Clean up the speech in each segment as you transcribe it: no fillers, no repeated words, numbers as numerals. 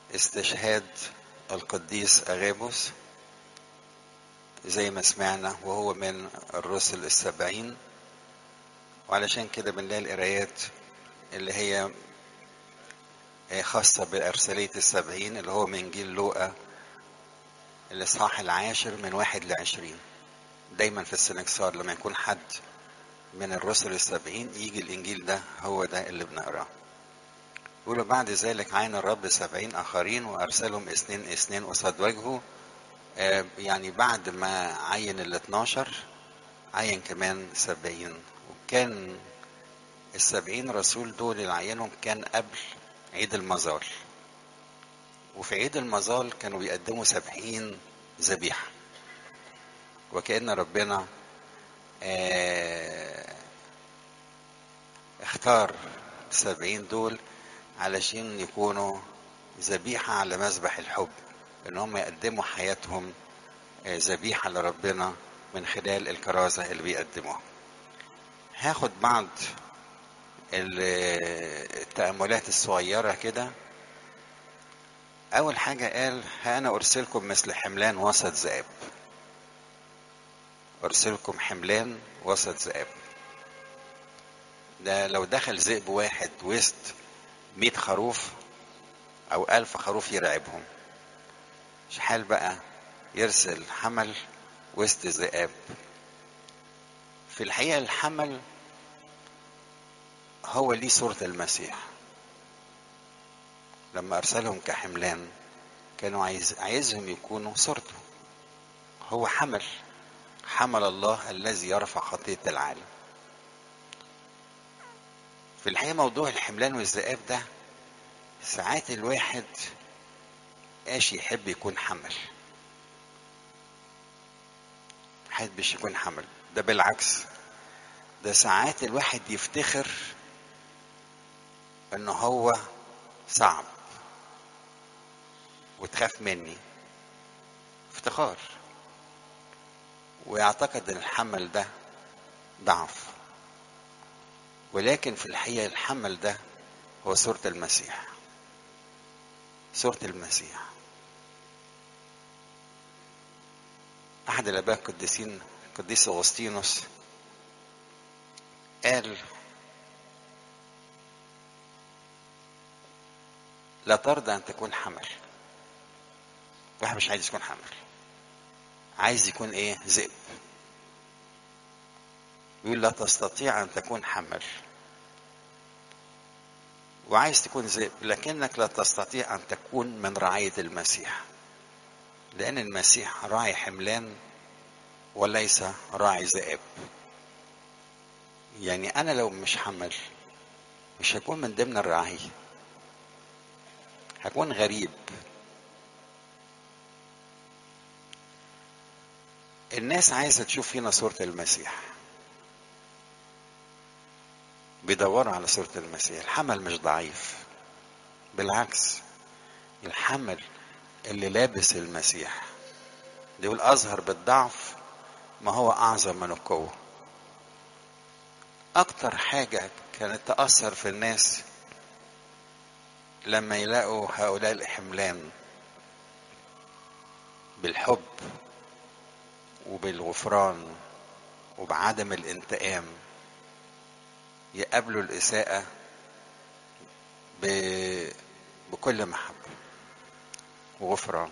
استشهاد القديس أغابوس زي ما سمعنا، وهو من الرسل السبعين. وعلشان كده بنلاقي القرايات اللي هي خاصة بأرسالية السبعين، اللي هو من إنجيل لوقا الإصحاح 10 من 1 ل20. دايما في السنكسار لما يكون حد من الرسل السبعين يجي الإنجيل ده هو ده اللي بنقراه. يقولوا بعد ذلك عين الرب 70 آخرين وأرسلهم اثنين اثنين قصاد وجهه. يعني بعد ما عين ال12 عين كمان 70. وكان ال70 رسول دول اللي عينهم كان قبل عيد المظال. وفي عيد المظال كانوا بيقدموا 70 ذبيحة، وكأن ربنا اختار 70 دول علشان يكونوا ذبيحة على مذبح الحب، ان هم يقدموا حياتهم ذبيحة لربنا من خلال الكرازة اللي بيقدموها. هاخد بعض التأملات الصغيرة كده. أول حاجة قال: ها أنا أرسلكم مثل حملان وسط ذئاب. أرسلكم حملان وسط ذئاب. ده لو دخل ذئب واحد وسط 100 خروف أو 1000 خروف يرعبهم، مش حال بقى يرسل حمل وسط ذئاب. في الحقيقة الحمل هو ليه صورة المسيح. لما أرسلهم كحملان كانوا عايزهم يكونوا صورته. هو حمل الله الذي يرفع خطية العالم. في الحقيقة موضوع الحملان والذئاب ده ساعات الواحد يحب يكون حمل، محبش يكون حمل. ده بالعكس، ده ساعات الواحد يفتخر انه هو صعب وتخاف مني، افتخار، ويعتقد ان الحمل ده ضعف. ولكن في الحقيقة الحمل ده هو صورة المسيح. صورة المسيح. أحد الآباء القديسين القديس أغسطينوس قال: لا ترضى أن تكون حمل. واحد مش عايز يكون حمل، عايز يكون ذئب. يقول: لا تستطيع أن تكون حمل وعايز تكون ذئب، لكنك لا تستطيع أن تكون من رعاية المسيح، لأن المسيح راعي حملان وليس راعي ذئاب. يعني أنا لو مش حمل مش هكون من ضمن الرعاية، هكون غريب. الناس عايزة تشوف فينا صورة المسيح، بيدوروا على صورة المسيح. الحمل مش ضعيف، بالعكس، الحمل اللي لابس المسيح ده يقول: أظهر بالضعف ما هو أعظم من القوة. أكتر حاجة كانت تأثر في الناس لما يلاقوا هؤلاء الحملان بالحب وبالغفران وبعدم الانتقام يقابلوا الإساءة بكل محبة وغفران،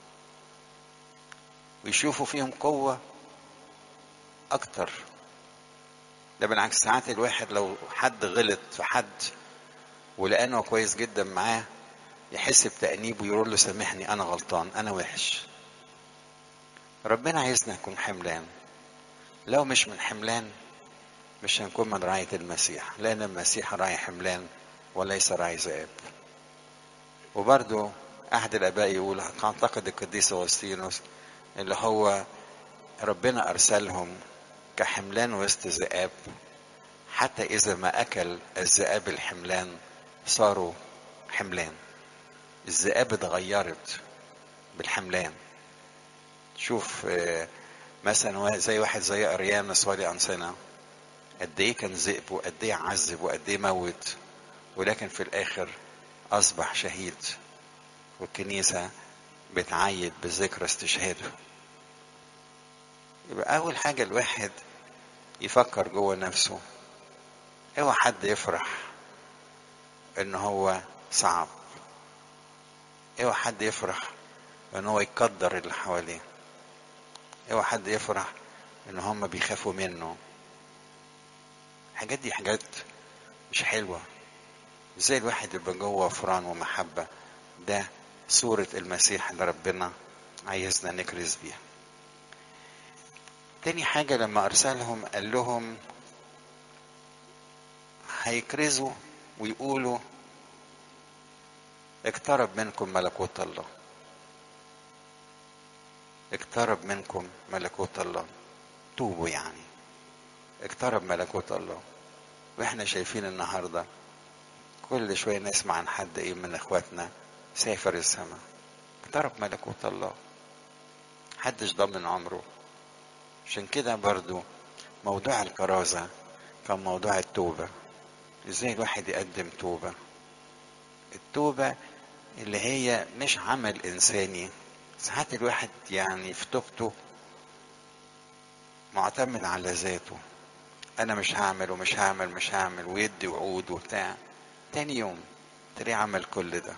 ويشوفوا فيهم قوة أكتر. ده بالعكس، ساعات الواحد لو حد غلط في حد ولقانه كويس جدا معاه يحس بتأنيب ويقول له: سامحني، أنا غلطان، أنا وحش. ربنا عايزنا نكون حملان. لو مش من حملان مش هنكون من رعاية المسيح، لأن المسيح راعي حملان وليس راعي ذئاب. وبرضو أحد الآباء يقول، أعتقد القديس أغسطينوس، اللي هو ربنا أرسلهم كحملان وسط ذئاب، حتى إذا ما أكل الذئاب الحملان صاروا حملان. الذئاب اتغيرت بالحملان. شوف مثلا زي واحد زي أريانوس ولي أنصنة، قد ايه كان ذئب وقد ايه عذب وقد ايه موت، ولكن في الآخر أصبح شهيد. والكنيسة بتعيد بذكرى استشهاده. يبقى أول حاجة الواحد يفكر جوه نفسه، اوعى حد يفرح ان هو صعب، اوعى حد يفرح ان هو يقدر اللي حواليه، اوعى حد يفرح ان هم بيخافوا منه. الحاجات دي حاجات مش حلوة. ازاي الواحد يبقى جوه فران ومحبة؟ ده صورة المسيح اللي ربنا عايزنا نكرز بيها. تاني حاجة لما أرسلهم قال لهم هيكرزوا ويقولوا اقترب منكم ملكوت الله، اقترب منكم ملكوت الله، توبوا يعني، اقترب ملكوت الله. واحنا شايفين النهارده كل شويه نسمع عن حد من اخواتنا سافر السماء، اقترب ملكوت الله، محدش ضامن عمره. عشان كده برضو موضوع الكرازة كان موضوع التوبة. ازاي الواحد يقدم توبة؟ التوبة اللي هي مش عمل انساني. ساعات الواحد يعني في توبته معتمد على ذاته، انا مش هعمل ومش هعمل مش هعمل ويدي وعود وبتاع، تاني يوم تلاقيه عمل كل ده.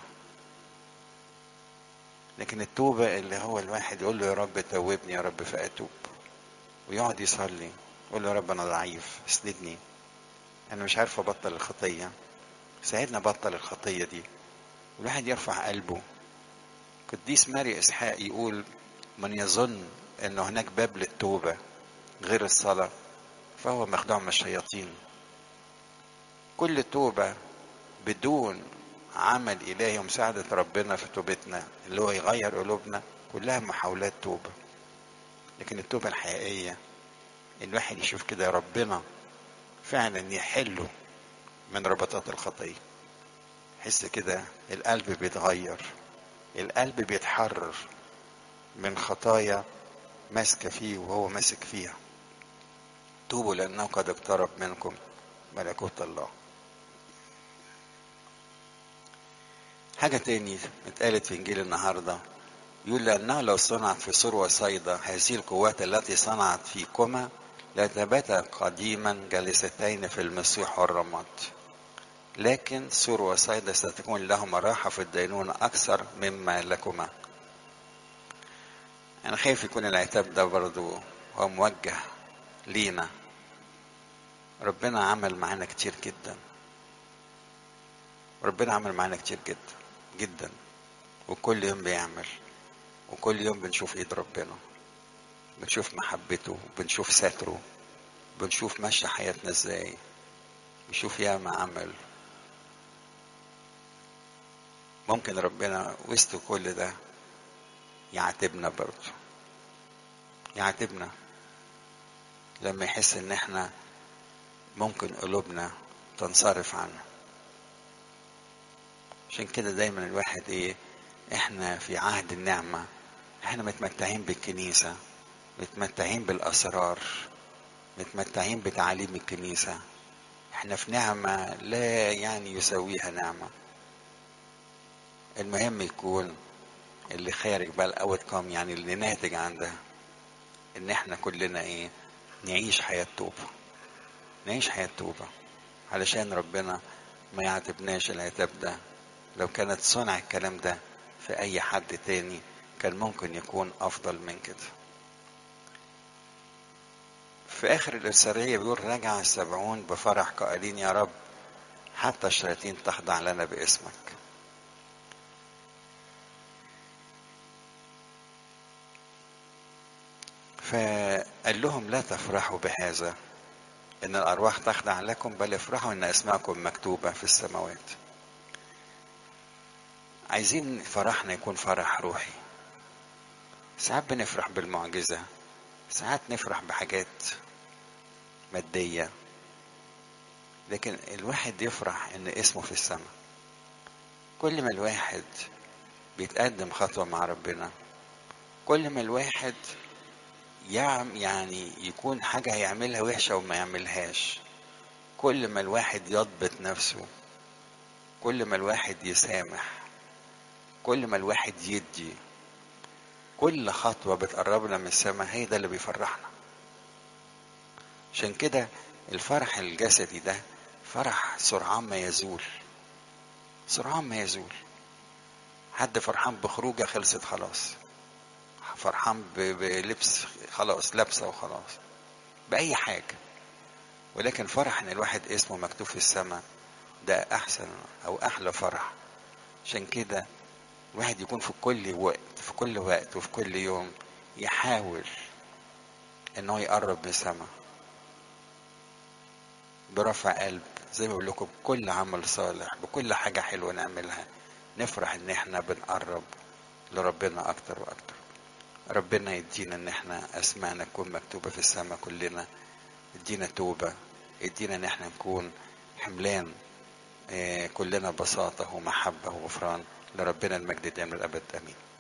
لكن التوبة اللي هو الواحد يقول له يا رب توبني يا رب فأتوب، ويقعد يصلي يقول له يا رب انا ضعيف اسندني، انا مش عارف ابطل الخطية، ساعدنا بطل الخطية دي. والواحد يرفع قلبه. قديس ماري اسحاق يقول من يظن ان هناك باب للتوبة غير الصلاة فهو مخدوع من الشياطين. كل توبة بدون عمل إلهي ومساعدة ربنا في توبتنا اللي هو يغير قلوبنا كلها محاولات توبة. لكن التوبة الحقيقية الواحد يشوف كده ربنا فعلا يحله من ربطات الخطية، يحس كده القلب بيتغير، القلب بيتحرر من خطايا ماسكة فيه وهو ماسك فيها. توبوا لأنه قد اقترب منكم ملكوت الله. حاجة تاني اتقالت في إنجيل النهاردة، يقول لأنها لو صنعت في سور وصيدا هذه القوات التي صنعت فيكما لتباتا قديما جالستين في المسيح والرماد، لكن سور وصيدا ستكون لهما راحة في الدينونة أكثر مما لكما. أنا خايف يكون العتاب ده برضو هو موجه لينا. ربنا عمل معانا كتير جدا، ربنا عمل معانا كتير جدا جدا، وكل يوم بيعمل، وكل يوم بنشوف ايد ربنا، بنشوف محبته، بنشوف ستره، بنشوف ماشي حياتنا ازاي، بنشوف ياما عمل. ممكن ربنا وسط كل ده يعاتبنا برضه، يعاتبنا لما يحس ان احنا ممكن قلوبنا تنصرف عنه. عشان كده دايما الواحد احنا في عهد النعمة، احنا متمتعين بالكنيسة، متمتعين بالاسرار، متمتعين بتعاليم الكنيسة، احنا في نعمة لا يعني يساويها نعمة. المهم يكون اللي خارج بقى الاوت كام، يعني اللي ناتج عن ده ان احنا كلنا نعيش حياة توبة، نعيش حياة توبة علشان ربنا ما يعاتبناش العتاب ده. لو كانت صنع الكلام ده في اي حد تاني كان ممكن يكون افضل من كده. في اخر الارسالية بيقول رجع السبعون بفرح قائلين يا رب حتى الشياطين تخضع لنا باسمك. فقال لهم لا تفرحوا بهذا ان الارواح تخضع لكم، بل افرحوا ان اسماءكم مكتوبة في السماوات. عايزين فرحنا يكون فرح روحي. ساعات بنفرح بالمعجزة، ساعات نفرح بحاجات مادية، لكن الواحد يفرح ان اسمه في السماء. كل ما الواحد بيتقدم خطوة مع ربنا، كل ما الواحد يعني يكون حاجة هيعملها وحشة وما يعملهاش، كل ما الواحد يضبط نفسه، كل ما الواحد يسامح، كل ما الواحد يدي، كل خطوة بتقربنا من السماء هي ده اللي بيفرحنا. عشان كده الفرح الجسدي ده فرح سرعان ما يزول، سرعان ما يزول. حد فرحان بخروجه خلصت خلاص، فرحان بلبس خلاص لابسه وخلاص، بأي حاجة. ولكن فرح ان الواحد اسمه مكتوب في السماء ده احسن او احلى فرح. عشان كده الواحد يكون في كل وقت، في كل وقت وفي كل يوم يحاول انه يقرب من السماء برفع قلب، زي ما بقول لكم بكل عمل صالح، بكل حاجة حلوة نعملها نفرح ان احنا بنقرب لربنا اكتر واكتر. ربنا يدينا ان احنا اسمائنا تكون مكتوبة في السماء كلنا، يدينا توبة، يدينا ان احنا نكون حملان كلنا بساطة ومحبة وغفران. لربنا المجد دائما الابد، امين.